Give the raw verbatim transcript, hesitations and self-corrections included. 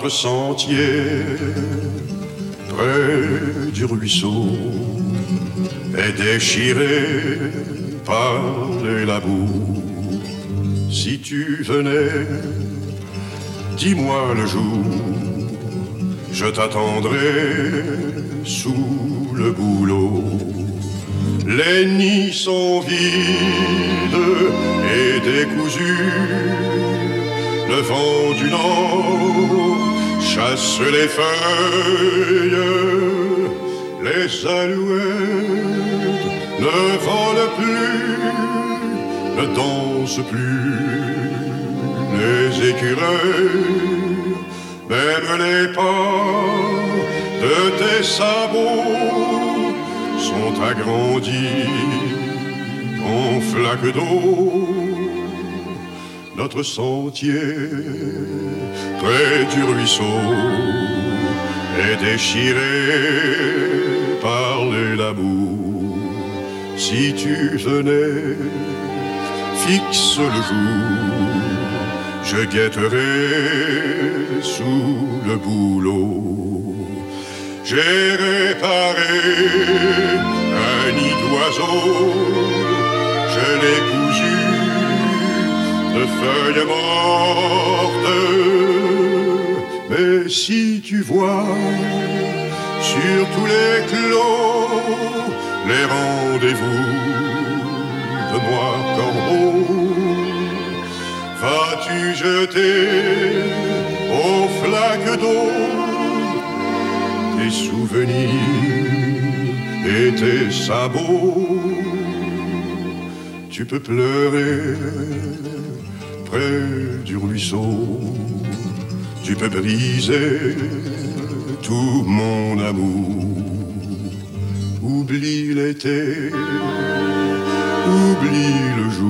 sentier près du ruisseau est déchiré par les labours. Si tu venais, dis-moi le jour, je t'attendrai sous le bouleau. Les nids sont vides et décousus, le vent du nord chasse les feuilles, les alouettes ne volent plus, ne dansent plus, les écureuils, même les pas de tes sabots sont agrandis en flaques d'eau. Notre sentier près du ruisseau est déchiré par les labours. Si tu venais, fixe le jour, je guetterai sous le bouleau. J'ai réparé un nid d'oiseau, je l'ai cousu de feuilles mortes. Mais si tu vois sur tous les clos les rendez-vous de noirs corbeaux, vas-tu jeter aux flaques d'eau tes souvenirs et tes sabots? Tu peux pleurer près du ruisseau, tu peux briser tout mon amour. Oublie l'été, oublie le jour,